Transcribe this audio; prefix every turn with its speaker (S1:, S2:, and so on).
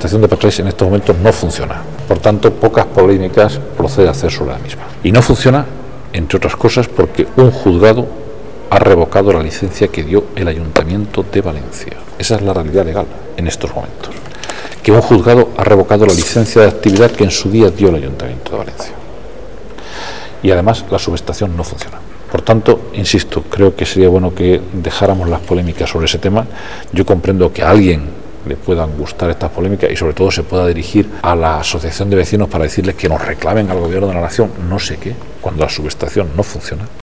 S1: subestación de Patraix en estos momentos no funciona. Por tanto, pocas polémicas procede hacer sobre la misma. Y no funciona, entre otras cosas, porque un juzgado ha revocado la licencia que dio el Ayuntamiento de Valencia. Esa es la realidad legal en estos momentos. Que un juzgado ha revocado la licencia de actividad que en su día dio el Ayuntamiento de Valencia. Y además la subestación no funciona. Por tanto, insisto, creo que sería bueno que dejáramos las polémicas sobre ese tema. Yo comprendo que a alguien le puedan gustar estas polémicas y sobre todo se pueda dirigir a la asociación de vecinos para decirles que nos reclamen al gobierno de la nación no sé qué, cuando la subestación no funciona.